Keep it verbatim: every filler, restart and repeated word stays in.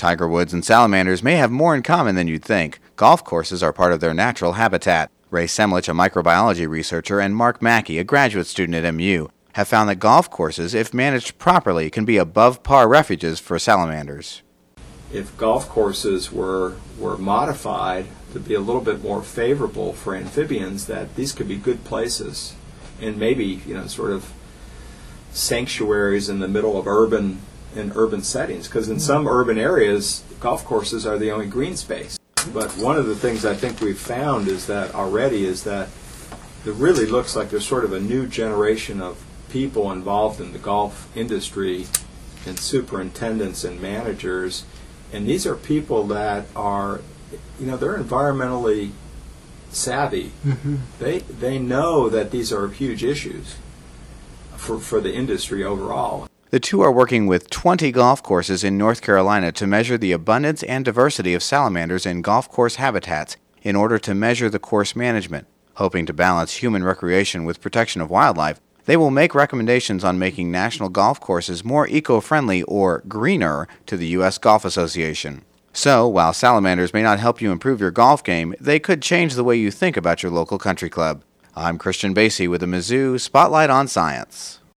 Tiger woods and salamanders may have more in common than you'd think. Golf courses are part of their natural habitat. Ray Semlich, a microbiology researcher, and Mark Mackey, a graduate student at M U, have found that golf courses, if managed properly, can be above-par refuges for salamanders. If golf courses were, were modified to be a little bit more favorable for amphibians, that these could be good places and maybe, you know, sort of sanctuaries in the middle of urban in urban settings, because in some urban areas golf courses are the only green space. But one of the things I think we've found is that already is that it really looks like there's sort of a new generation of people involved in the golf industry, and superintendents and managers, and these are people that are, you know, they're environmentally savvy. Mm-hmm. They they know that these are huge issues for for the industry overall. The two are working with twenty golf courses in North Carolina to measure the abundance and diversity of salamanders in golf course habitats in order to measure the course management. Hoping to balance human recreation with protection of wildlife, they will make recommendations on making national golf courses more eco-friendly or greener to the U S Golf Association. So, while salamanders may not help you improve your golf game, they could change the way you think about your local country club. I'm Christian Basie with the Mizzou Spotlight on Science.